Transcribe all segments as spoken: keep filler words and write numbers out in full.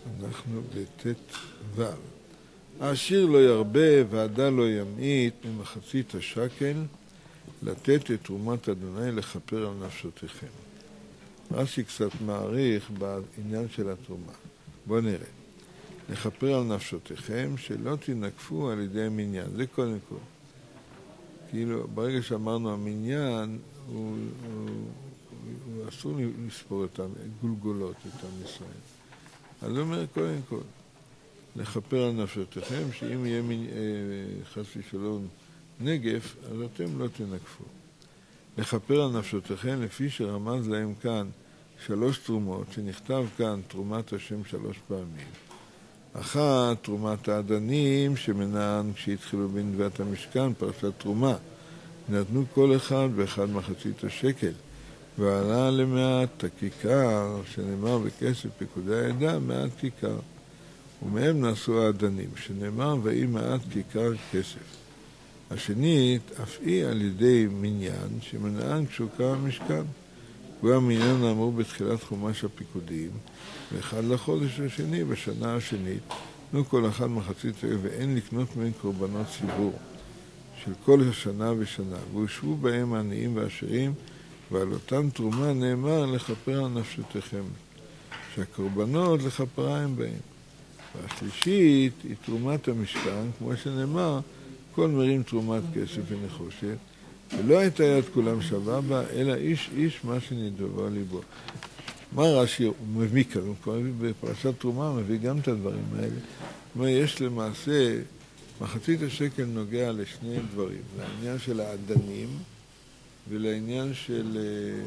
אנחנו בט' ו'. העשיר לא ירבה ועדה לא ימעיט ממחצית השקל לתת את תרומת אדוני לכפר על נפשותיכם. רש"י קצת מעריך בעניין של התרומה. בואו נראה. לכפר על נפשותיכם שלא תנקפו על ידי המניין. זה קודם כל. כאילו, ברגע שאמרנו המניין, הוא, הוא, הוא אסור לספור את הגולגולות, את עם ישראל. אז הוא אומר קודם כל, לכפר על נפשותיכם, שאם יהיה מין, אה, חס ושלום נגף, אז אתם לא תנקפו. לכפר על נפשותיכם, לפי שרמז להם כאן שלוש תרומות, שנכתב כאן תרומת השם שלוש פעמים. אחת, תרומת האדנים, שמנען כשהתחילו בנביאת המשכן, פרשת תרומה. נתנו כל אחד ואחד מחצית השקל. ועלה למעט הכיכר, שנאמר בכסף פקודי העדה, מעט כיכר. ומהם נעשו האדנים, שנאמר ואי מעט כיכר כסף. השנית, אף היא על ידי מניין, שמנען כשהוקם המשכן. הוא המניין האמור בתחילת חומש הפיקודים, ואחד לחודש השני בשנה השנית, תנו כל אחד מחצית ואין לקנות מהם קורבנות ציבור של כל השנה ושנה, והושבו בהם העניים והעשירים, ועל אותם תרומה נאמר לכפר על נפשותיכם, שהקורבנות לכפרה הם בהם. והשלישית היא תרומת המשכן, כמו שנאמר, כל מרים תרומת כסף ונחושת, ולא הייתה יד כולם שווה בה, אלא איש איש מה שנדבע ליבו. מה רש"י הוא מביא כאן? הוא כבר מביא בפרשת תרומה, מביא גם את הדברים האלה. זאת אומרת, יש למעשה, מחצית השקל נוגע לשני דברים, לעניין של האדנים ולעניין של,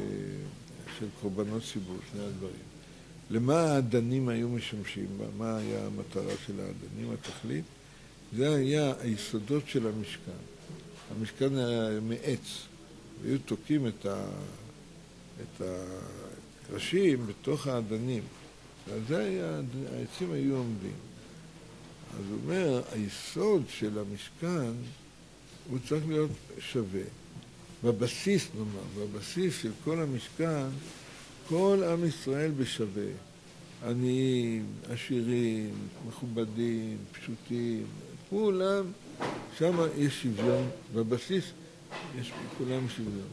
של קורבנות ציבור, שני הדברים. למה האדנים היו משמשים בה? מה היה המטרה של האדנים, התכלית? זה היה היסודות של המשכן. המשכן היה מעץ, והיו תוקעים את, ה, את הקרשים בתוך האדנים. ועל זה היה, העצים היו עומדים. אז הוא אומר, היסוד של המשכן הוא צריך להיות שווה. בבסיס, נאמר, בבסיס של כל המשכן, כל עם ישראל בשווה. עניים, עשירים, מכובדים, פשוטים, כולם, שם יש שוויון, בבסיס יש כולם שוויון.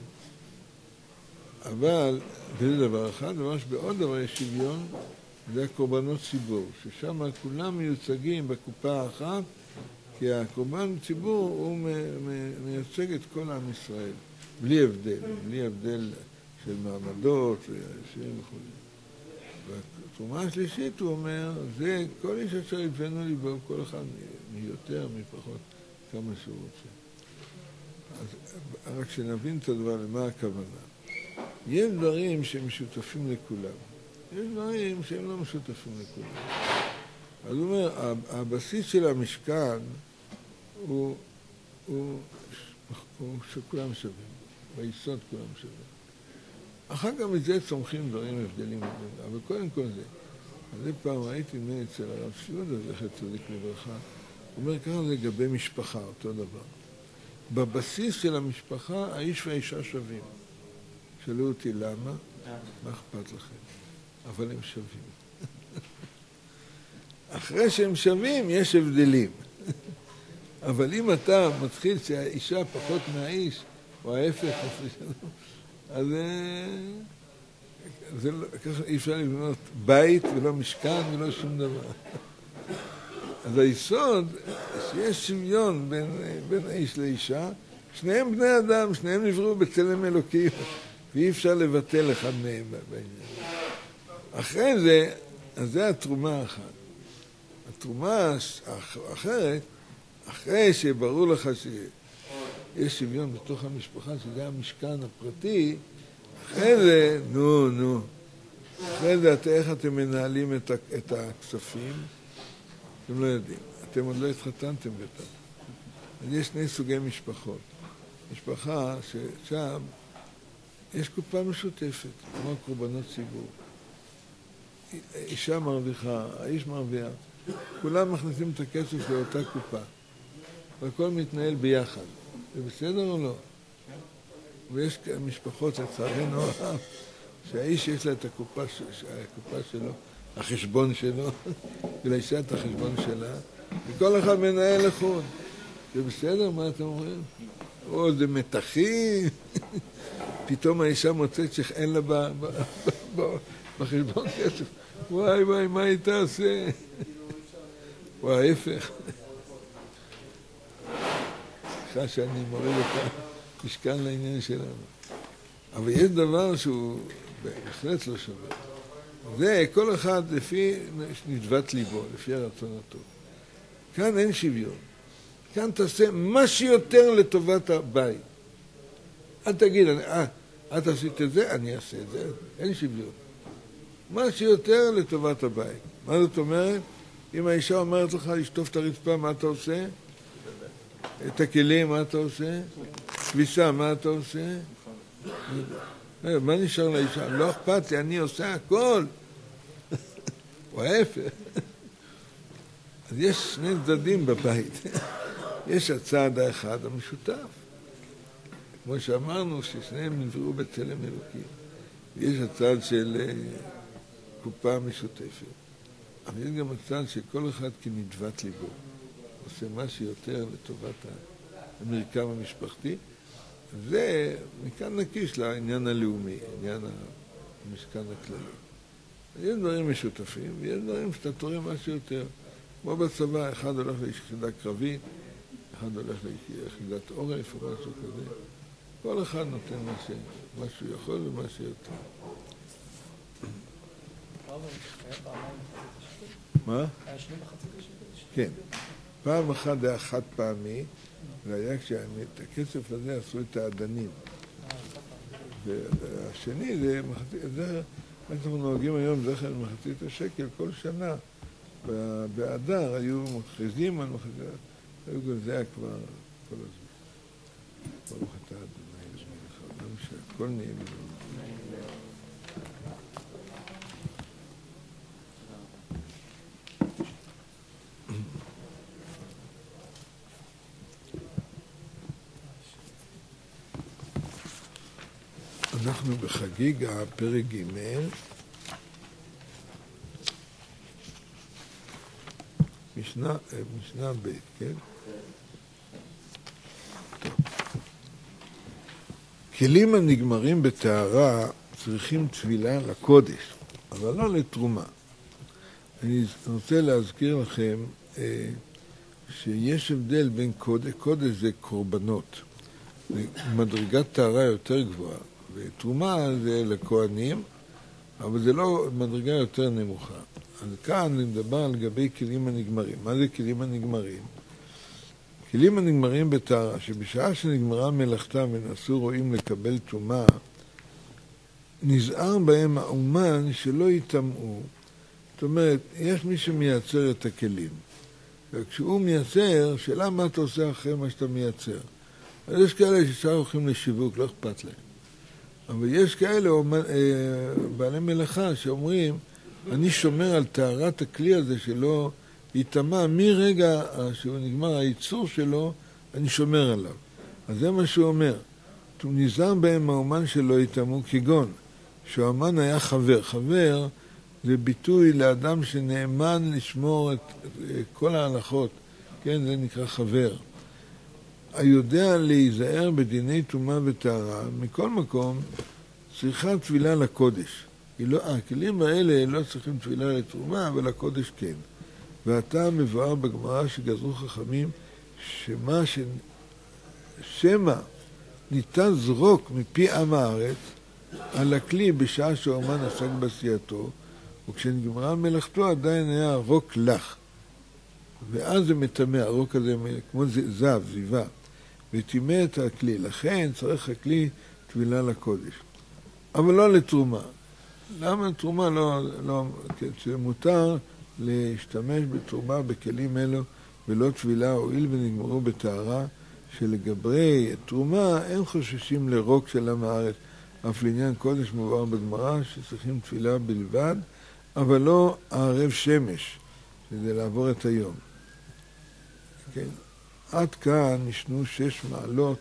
אבל, וזה דבר אחד, ממש בעוד דבר יש שוויון, זה הקורבנות ציבור, ששם כולם מיוצגים בקופה אחת, כי הקורבן ציבור הוא מייצג את כל עם ישראל, בלי הבדל, בלי הבדל של מעמדות, ועשירים וכו'. והתרומה השלישית הוא אומר, זה כל איש אשר ידבנו ליבו, כל אחד מיותר, מפחות, כמה שהוא רוצה. אז רק שנבין את הדבר, למה הכוונה. יש דברים שהם משותפים לכולם. יש דברים שהם לא משותפים לכולם. אז הוא אומר, הבסיס של המשכן הוא, הוא, הוא שכולם שווים. ביסוד כולם שווים. אחר כך מזה צומחים דברים הבדלים, אבל קודם כל זה. אז פעם ראיתי מי אצל הרב שיודה, זכר צדיק לברכה, הוא אומר ככה לגבי משפחה, אותו דבר. בבסיס של המשפחה, האיש והאישה שווים. שאלו אותי למה, מה אכפת לכם? אבל הם שווים. אחרי שהם שווים, יש הבדלים. אבל אם אתה מתחיל שהאישה פחות מהאיש, או ההפך, אז זה לא, ככה אי אפשר לבנות בית ולא משכן ולא שום דבר. אז היסוד, שיש שוויון בין, בין האיש לאישה, שניהם בני אדם, שניהם נבראו בצלם אלוקים, ואי אפשר לבטל אחד מהם בעניין. אחרי זה, אז זה התרומה האחת. התרומה האחרת, אחרי שברור לך שיש שוויון בתוך המשפחה, שזה המשכן הפרטי, אחרי זה, נו, נו, אחרי זה, איך אתם מנהלים את, את הכספים? אתם לא יודעים. אתם עוד לא התחתנתם בטח. אז יש שני סוגי משפחות. משפחה ששם יש קופה משותפת, כמו קורבנות ציבור. אישה מרוויחה, האיש מרוויח. כולם מכניסים את הכסף לאותה קופה. והכל מתנהל ביחד. זה בסדר או לא? ויש משפחות, לצערנו הרב, שהאיש יש לה את הקופה, הקופה שלו, החשבון שלו, ולאישה את החשבון שלה, וכל אחד מנהל לחוד. זה בסדר, מה אתם אומרים? או, זה מתחים. פתאום האישה מוצאת שאין לה בחשבון כסף. וואי וואי, מה היא תעשה? או ההפך. סליחה שאני מוריד את המשקל לעניין שלנו. אבל יש דבר שהוא בהחלט לא שווה. זה כל אחד לפי נדבת ליבו, לפי הרצון הטוב. כאן אין שוויון. כאן תעשה מה שיותר לטובת הבית. אל תגיד, אה, את עשית את זה, אני אעשה את זה. אין שוויון. מה שיותר לטובת הבית. מה זאת אומרת? אם האישה אומרת לך לשטוף את הרצפה, מה אתה עושה? את הכלים, מה אתה עושה? כביסה, מה אתה עושה? מה נשאר לאישה? לא אכפת לי, אני עושה הכל. או ההפך. אז יש שני צדדים בבית. יש הצעד האחד המשותף. כמו שאמרנו, ששניהם נבראו בצלם אלוקים. יש הצעד של קופה משותפת. אבל יש גם הצעד שכל אחד כנדבת ליבו. עושה מה שיותר לטובת המרקם המשפחתי. זה מכאן נקיש לעניין הלאומי, עניין המשכן הכללי. יש דברים משותפים, ויש דברים שאתה תורם משהו יותר. כמו בצבא, אחד הולך ליחידה קרבית, אחד הולך ליחידת עורף או משהו כזה. כל אחד נותן מה, ש... מה שהוא יכול ומה שיותר. מה? היה שני מחצית השקל? כן. פעם אחת היה חד פעמי, והיה כשאת הכסף הזה עשו את האדנים. והשני זה מחצית, זה אנחנו נוהגים היום זכר מחצית השקל כל שנה. באדר היו מכריזים על מחצית, זה היה כבר כל הזמן. ברוך אתה אדוני אלוהינו מלך העולם שהכל נהיה בדברו. אנחנו בחגיגה, פרק ג' משנה, משנה ב', כן? טוב. כלים הנגמרים בטהרה צריכים תפילה לקודש, אבל לא לתרומה. אני רוצה להזכיר לכם אה, שיש הבדל בין קודש, קודש זה קורבנות, מדרגת טהרה יותר גבוהה. ותרומה זה לכהנים, אבל זה לא מדרגה יותר נמוכה. אז כאן נדבר לגבי כלים הנגמרים. מה זה כלים הנגמרים? כלים הנגמרים בטהרה, שבשעה שנגמרה מלאכתם ונעשו רואים לקבל תרומה, נזהר בהם האומן שלא יטמאו. זאת אומרת, יש מי שמייצר את הכלים. וכשהוא מייצר, שאלה מה אתה עושה אחרי מה שאתה מייצר. אז יש כאלה ששאר הולכים לשיווק, לא אכפת להם. אבל יש כאלה בעלי מלאכה שאומרים, אני שומר על טהרת הכלי הזה שלא יטמא, מרגע שהוא נגמר הייצור שלו, אני שומר עליו. אז זה מה שהוא אומר. הוא נזהר בהם האומן שלא יטמאו, כגון שהאומן היה חבר. חבר זה ביטוי לאדם שנאמן לשמור את כל ההלכות. כן, זה נקרא חבר. היודע להיזהר בדיני טומאה וטהרה, מכל מקום צריכה תפילה לקודש. לא, הכלים האלה לא צריכים תפילה לתרומה, אבל לקודש כן. ואתה מבואר בגמרא שגזרו חכמים, שמה ש... שמה ניתן זרוק מפי עם הארץ על הכלי בשעה שהאומן עסק בעשייתו, וכשנגמרה מלאכתו עדיין היה רוק לך. ואז זה מטמא, הרוק הזה כמו זב, זיווה. וטימא את הכלי, לכן צריך הכלי תפילה לקודש. אבל לא לתרומה. למה תרומה לא, לא, מותר להשתמש בתרומה בכלים אלו ולא תפילה, הואיל ונגמרו בטהרה, שלגבי תרומה הם חוששים לרוק של עם הארץ, אף לעניין קודש מובהר בגמרא שצריכים תפילה בלבד, אבל לא הערב שמש, שזה לעבור את היום. כן. עד כאן נשנו שש מעלות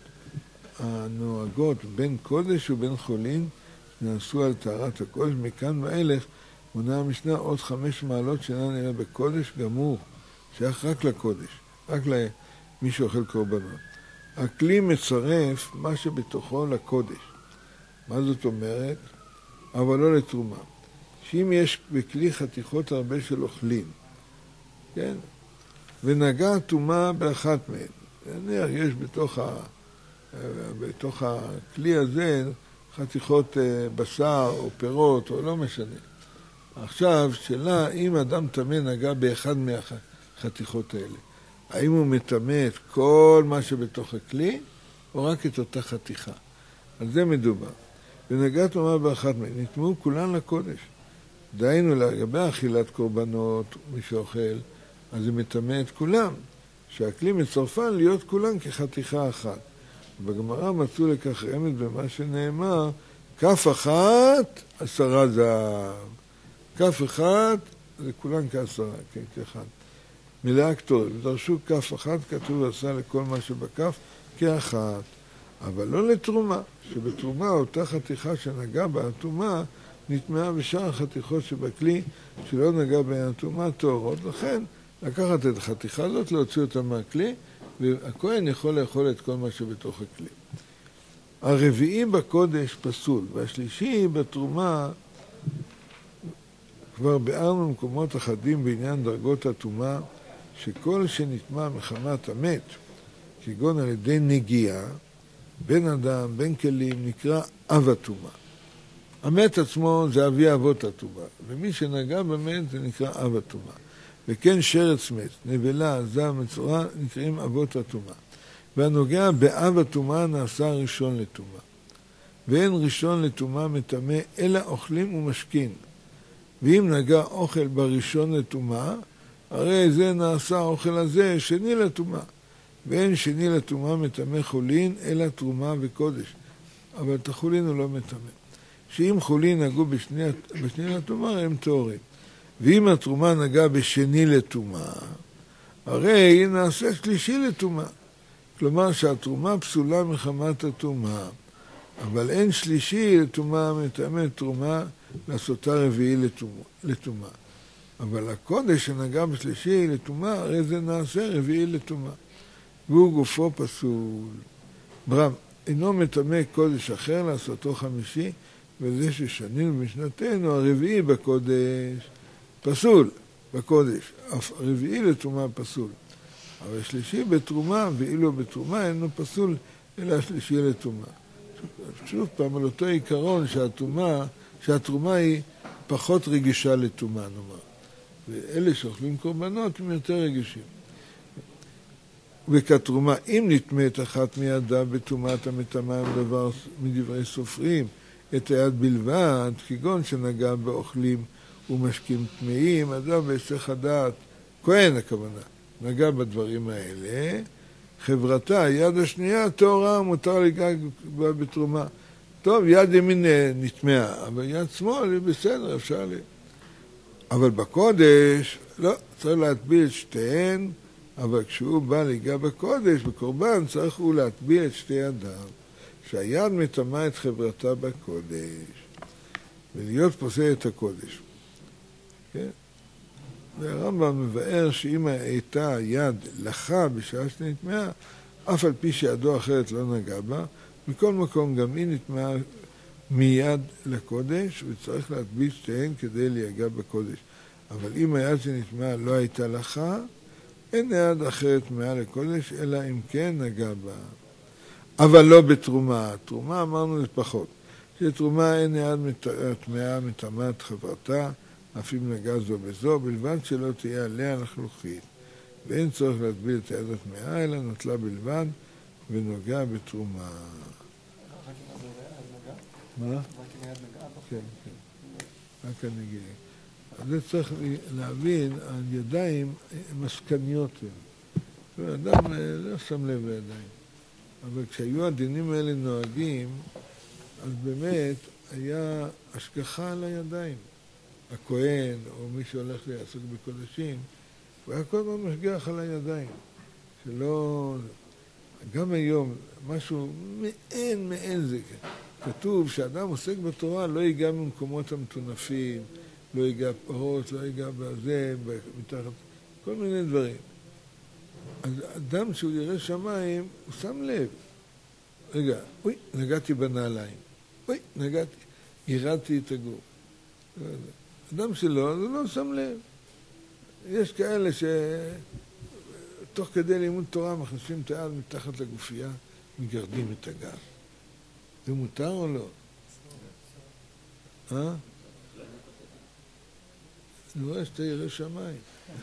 הנוהגות בין קודש ובין חולין, נעשו על טהרת הקודש. מכאן ואילך מונה המשנה עוד חמש מעלות שאינן אלא בקודש גמור, שייך רק לקודש, רק למי שאוכל קורבנות. הכלי מצרף מה שבתוכו לקודש. מה זאת אומרת? אבל לא לתרומה. שאם יש בכלי חתיכות הרבה של אוכלים, כן? ונגע טומאה באחת מהן, נניח יש בתוך, ה... בתוך הכלי הזה חתיכות בשר או פירות או לא משנה. עכשיו, שאלה, אם אדם טמא נגע באחד מהחתיכות האלה, האם הוא מטמא את כל מה שבתוך הכלי, או רק את אותה חתיכה? על זה מדובר. ונגע טומאה באחת מהן, נטמאו כולן לקודש. דהיינו, לגבי אכילת קורבנות, מי שאוכל, אז זה מטמא את כולם. שהכלי מצרפן להיות כולן כחתיכה אחת. בגמרא מצאו לכך רמז במה שנאמר, כף אחת, עשרה זהב. כף אחת, זה כולן כעשרה, כן, כאחד. מלאה קטורת. דרשו כף אחת, כתוב עשה לכל מה שבכף, כאחת. אבל לא לתרומה, שבתרומה אותה חתיכה שנגע בה הטומאה, נטמעה בשאר החתיכות שבכלי שלא נגע בה הטומאה טהורות. לכן, לקחת את החתיכה הזאת, להוציא אותה מהכלי, והכהן יכול לאכול את כל מה שבתוך הכלי. הרביעי בקודש פסול, והשלישי בתרומה, כבר ביארנו במקומות אחדים בעניין דרגות הטומאה, שכל שנטמע מחמת המת, כגון על ידי נגיעה, בין אדם, בין כלים, נקרא אב הטומאה. המת עצמו זה אבי אבות הטומאה, ומי שנגע במת זה נקרא אב הטומאה. וכן שרץ מת, נבלה, זעם, מצורע, נקראים אבות הטומאה. והנוגע באב הטומאה נעשה ראשון לטומאה. ואין ראשון לטומאה מטמא, אלא אוכלים ומשקין. ואם נגע אוכל בראשון לטומאה, הרי זה נעשה האוכל הזה שני לטומאה. ואין שני לטומאה מטמא חולין, אלא תרומה וקודש. אבל את החולין הוא לא מטמא. שאם חולין נגעו בשני, בשני לטומאה, הם טהורים. ואם התרומה נגע בשני לטומאה, הרי נעשה שלישי לטומאה. כלומר שהתרומה פסולה מחמת הטומאה, אבל אין שלישי לטומאה מטמא תרומה לעשותה רביעי לטומאה. אבל הקודש שנגע בשלישי לטומאה, הרי זה נעשה רביעי לטומאה. והוא גופו פסול. ברם, אינו מטמא קודש אחר לעשותו חמישי, וזה ששנינו במשנתנו, הרביעי בקודש פסול, בקודש. הרביעי לטומאה פסול. אבל שלישי בתרומה, ואילו בתרומה אינו פסול, אלא השלישי לטומאה. שוב פעם, על אותו עיקרון שהתרומה, שהתרומה היא פחות רגישה לטומאה, נאמר. ואלה שאוכלים קורבנות הם יותר רגישים. וכתרומה, אם נטמאת אחת מידה בטומאת המטמאה מדבר, מדברי סופרים, את היד בלבד, כגון שנגע באוכלים ומשקים טמאים, אדם בהיסח הדעת, כהן הכוונה, נגע בדברים האלה, חברתה, היד השנייה, טהורה, מותר לגע בתרומה. טוב, יד ימין נטמאה, אבל יד שמאל, בסדר, אפשר לי. אבל בקודש, לא, צריך להטביל את שתיהן, אבל כשהוא בא להיגע בקודש, בקורבן, צריך הוא להטביל את שתי ידיו, שהיד מטמאה את חברתה בקודש, ולהיות פוסל את הקודש. כן? והרמב"ם מבאר שאם הייתה היד לחה בשעה שנטמאה, אף על פי שידו אחרת לא נגע בה, מכל מקום גם היא נטמאה מיד לקודש, וצריך להטביל שתיהן כדי להיגע בקודש. אבל אם היד שנטמאה לא הייתה לחה, אין יד אחרת מעל לקודש, אלא אם כן נגע בה. אבל לא בתרומה. תרומה אמרנו זה פחות. שתרומה אין יד טמאה מטמאת חברתה, אף אם נגע זו בזו, בלבד שלא תהיה עליה לחלוכית. ואין צורך להטביל את היד הטמאה, אלא נטלה בלבד ונוגע בתרומה. מה? רק עם היד נגעה? כן, כן. רק הנגיעה. אז זה צריך להבין, הידיים מסקניות הן. האדם לא שם לב לידיים. אבל כשהיו הדינים האלה נוהגים, אז באמת היה השגחה על הידיים. הכהן, או מי שהולך לעסוק בקודשים, הוא היה כל הזמן משגח על הידיים. שלא... גם היום, משהו מעין, מעין זה. כתוב שאדם עוסק בתורה לא ייגע ממקומות המטונפים, לא ייגע בראש, לא ייגע בזה, מתחת, כל מיני דברים. אז אדם שהוא ירא שמיים, הוא שם לב. רגע, אוי, נגעתי בנעליים. אוי, נגעתי, ירדתי את הגוף. אדם שלא, זה לא שם לב. יש כאלה שתוך כדי לימוד תורה מכניסים את היד מתחת לגופייה, מגרדים את הגב. זה מותר או לא? אה? אני רואה שאתה ירא שמיים.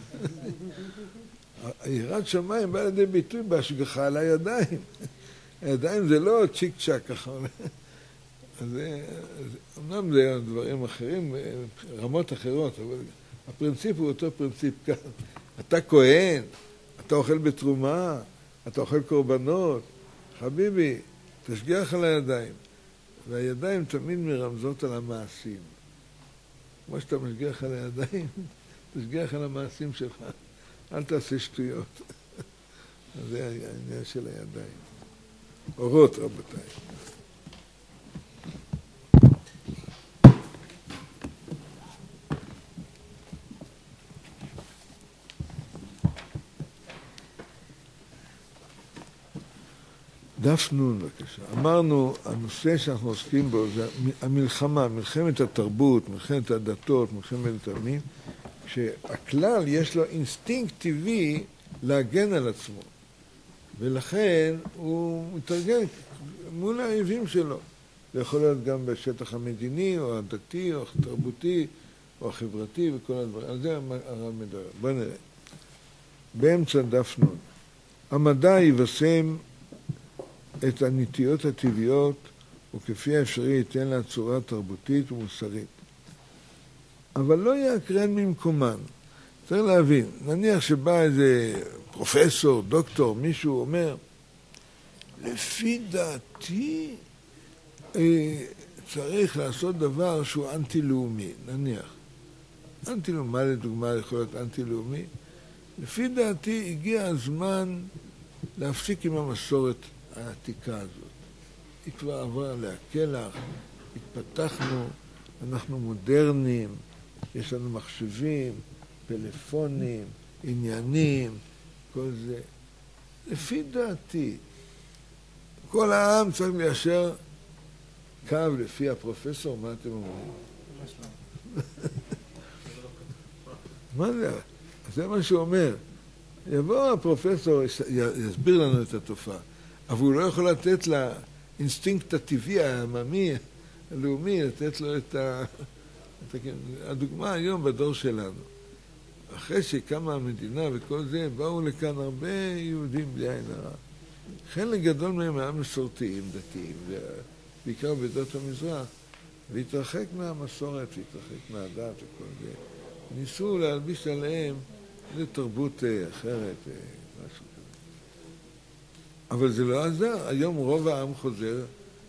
היראת שמיים בא לידי ביטוי בהשגחה על הידיים. הידיים זה לא צ'יק צ'ק ככה. אז אמנם זה דברים אחרים, רמות אחרות, אבל הפרינציפ הוא אותו פרינציפ כאן. אתה כהן, אתה אוכל בתרומה, אתה אוכל קורבנות. חביבי, תשגיח על הידיים. והידיים תמיד מרמזות על המעשים. כמו שאתה משגיח על הידיים, תשגיח על המעשים שלך. אל תעשה שטויות. זה העניין של הידיים. אורות, רבותיי. דף נון, בבקשה. אמרנו, הנושא שאנחנו עוסקים בו זה המלחמה, מלחמת התרבות, מלחמת הדתות, מלחמת המין, שהכלל יש לו אינסטינקט טבעי להגן על עצמו. ולכן הוא מתארגן מול האויבים שלו. זה יכול להיות גם בשטח המדיני, או הדתי, או התרבותי, או החברתי, וכל הדברים. על זה הרב מדבר. בוא נראה. באמצע דף נון. המדע יבשם את הנטיות הטבעיות, וכפי האפשרי ייתן לה צורה תרבותית ומוסרית. אבל לא יעקרן ממקומן. צריך להבין, נניח שבא איזה פרופסור, דוקטור, מישהו אומר, לפי דעתי אה, צריך לעשות דבר שהוא אנטי-לאומי, נניח. אנטי-לאומי, מה לדוגמה יכול להיות אנטי-לאומי? לפי דעתי הגיע הזמן להפסיק עם המסורת העתיקה הזאת. היא כבר עברה עליה כלח, התפתחנו, אנחנו מודרניים, יש לנו מחשבים, פלאפונים, עניינים, כל זה. לפי דעתי, כל העם צריך ליישר קו לפי הפרופסור, מה אתם אומרים? מה זה? זה מה שהוא אומר. יבוא הפרופסור, יסביר לנו את התופעה, אבל הוא לא יכול לתת לאינסטינקט הטבעי, העממי, הלאומי, לתת לו את ה... הדוגמה היום בדור שלנו. אחרי שקמה המדינה וכל זה, באו לכאן הרבה יהודים בלי עין הרע. חלק גדול מהם היה מסורתיים, דתיים, בעיקר בדות המזרח, והתרחק מהמסורת, והתרחק מהדת וכל זה. ניסו להלביש עליהם איזו תרבות אחרת, משהו כזה. אבל זה לא עזר. היום רוב העם חוזר,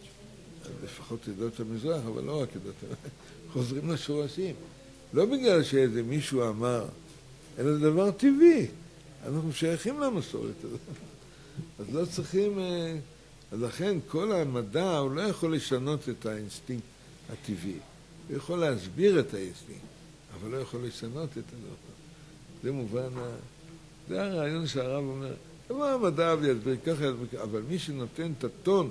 לפחות עדות המזרח, אבל לא רק עדות המזרח, חוזרים לשורשים. לא בגלל שאיזה מישהו אמר, אלא זה דבר טבעי. אנחנו שייכים למסורת הזאת. אז לא צריכים... אז לכן כל המדע הוא לא יכול לשנות את האינסטינקט הטבעי. הוא יכול להסביר את האינסטינקט, אבל לא יכול לשנות את הדבר. זה מובן... זה הרעיון שהרב אומר, מה המדע יסביר ככה, אבל מי שנותן את הטון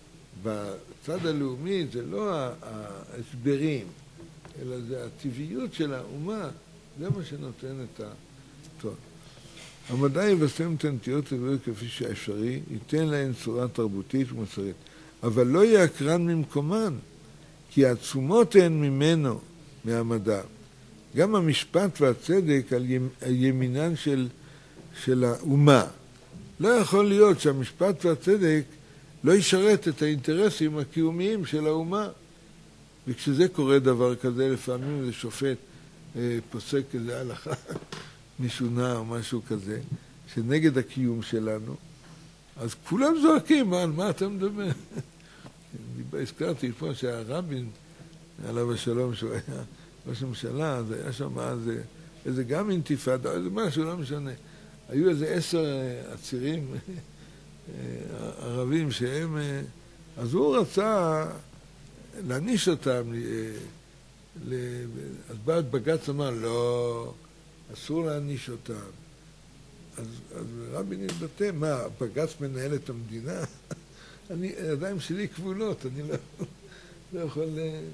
בצד הלאומי זה לא ההסברים, אלא זה הטבעיות של האומה, זה מה שנותן את הטון. המדע יבשם את הנטיות טבעיות כפי שאפשרי, ייתן להן צורה תרבותית ומוסרית, אבל לא יעקרן ממקומן, כי העצומות הן ממנו, מהמדע. גם המשפט והצדק על ימינן של, של האומה. לא יכול להיות שהמשפט והצדק לא ישרת את האינטרסים הקיומיים של האומה. וכשזה קורה דבר כזה, לפעמים זה שופט אה, פוסק איזה הלכה משונה או משהו כזה, שנגד הקיום שלנו, אז כולם זועקים, על מה אתה מדבר? הזכרתי פה שהרבין, עליו השלום, שהוא היה ראש הממשלה, אז היה שם אז איזה גם אינתיפאדה, איזה משהו, לא משנה. היו איזה עשר עצירים ערבים שהם, אז הוא רצה להניש אותם אז בא בג"ץ אמר, לא, אסור להעניש אותם. אז, אז רבין התבטא, מה, בג"ץ מנהל את המדינה? אני, הידיים שלי כבולות, אני לא, לא יכול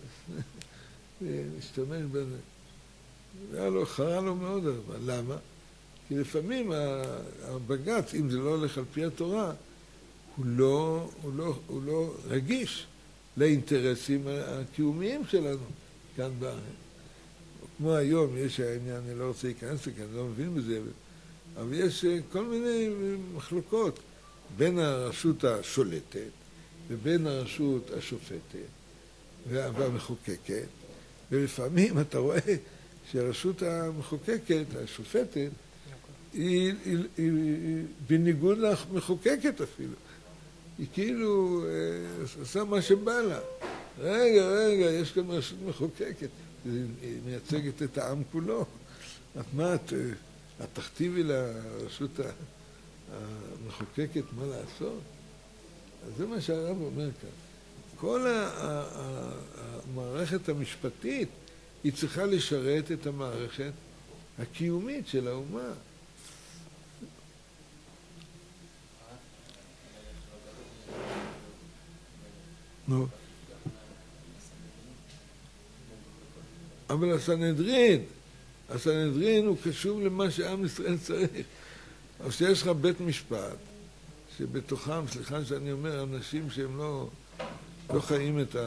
להשתמש בזה. היה לו, חרה לו מאוד, אבל למה? כי לפעמים הבג"ץ, אם זה לא הולך על פי התורה, הוא לא, הוא לא, הוא לא רגיש לאינטרסים הקיומיים שלנו כאן בארץ. כמו היום, יש העניין, אני לא רוצה להיכנס לכאן, אני לא מבין בזה, אבל יש כל מיני מחלוקות בין הרשות השולטת ובין הרשות השופטת והמחוקקת, ולפעמים אתה רואה שהרשות המחוקקת, השופטת, היא, היא, היא, היא בניגוד למחוקקת אפילו. היא כאילו עושה מה שבא לה. רגע, רגע, יש כאן רשות מחוקקת. היא מייצגת את העם כולו. את מה, את, את תכתיבי לרשות המחוקקת מה לעשות? אז זה מה שהרב אומר כאן. כל המערכת המשפטית היא צריכה לשרת את המערכת הקיומית של האומה. נו. אבל הסנהדרין, הסנהדרין הוא קשור למה שעם ישראל צריך. אז שיש לך בית משפט, שבתוכם, סליחה שאני אומר, אנשים שהם לא, לא חיים את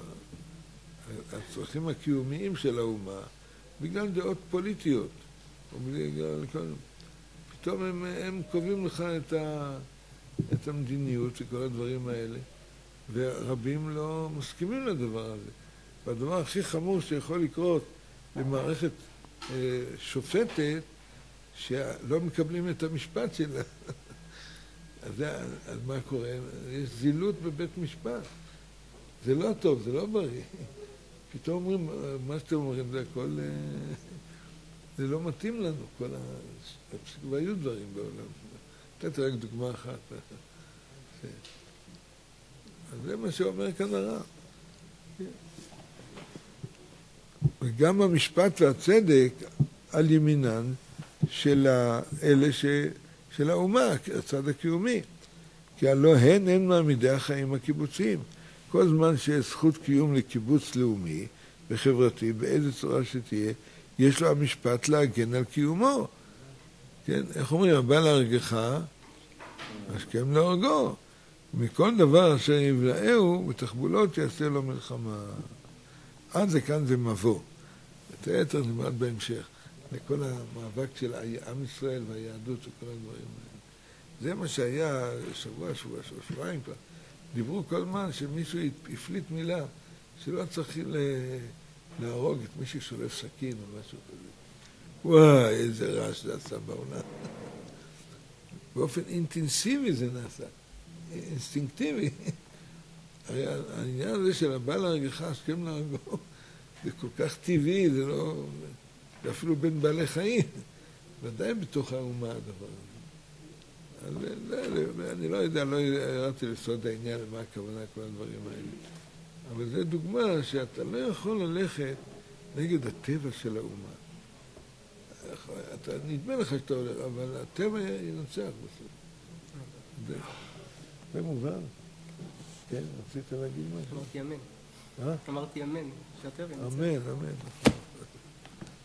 הצרכים הקיומיים של האומה, בגלל דעות פוליטיות. בגלל, פתאום הם, הם קובעים לך את, ה, את המדיניות וכל הדברים האלה, ורבים לא מסכימים לדבר הזה. והדבר הכי חמור שיכול לקרות במערכת אה, שופטת, שלא מקבלים את המשפט שלה. אז, זה, אז מה קורה? יש זילות בבית משפט. זה לא טוב, זה לא בריא. פתאום אומרים, מה שאתם אומרים, זה הכל, זה לא מתאים לנו, כל ה... והיו דברים בעולם. נתתי רק דוגמה אחת. אז זה מה שאומר כאן הרב. וגם המשפט והצדק על ימינן של אלה ש... של האומה, הצד הקיומי. כי הלא הן הן מעמידי החיים הקיבוציים. כל זמן שיש זכות קיום לקיבוץ לאומי וחברתי, באיזה צורה שתהיה, יש לו המשפט להגן על קיומו. כן? איך אומרים? הבא להרגך, השכם להורגו. מכל דבר אשר יבלעהו, בתחבולות יעשה לו מלחמה. עד לכאן זה מבוא. את היתר נמד בהמשך. לכל המאבק של עם ישראל והיהדות וכל הדברים האלה. זה מה שהיה שבוע, שבוע, שבוע, שבועיים כבר. דיברו כל הזמן שמישהו הפליט מילה שלא צריך להרוג את מי ששולף סכין או משהו כזה. וואי, איזה רעש זה עשה בעולם. באופן אינטנסיבי זה נעשה, אינסטינקטיבי. הרי העניין הזה של הבא להרגך, השכם להרגו, זה כל כך טבעי, זה לא... זה אפילו בין בעלי חיים. ודאי בתוך האומה הדבר הזה. אני לא יודע, לא ירדתי לסוד העניין למה הכוונה כל הדברים האלה. אבל זו דוגמה שאתה לא יכול ללכת נגד הטבע של האומה. אתה נדמה לך שאתה הולך, אבל הטבע ינצח בסוף. זה מובן. כן, רצית להגיד משהו? אמרתי אמן. אה? אמרתי אמן, שהטבע ינצח. אמן, אמן.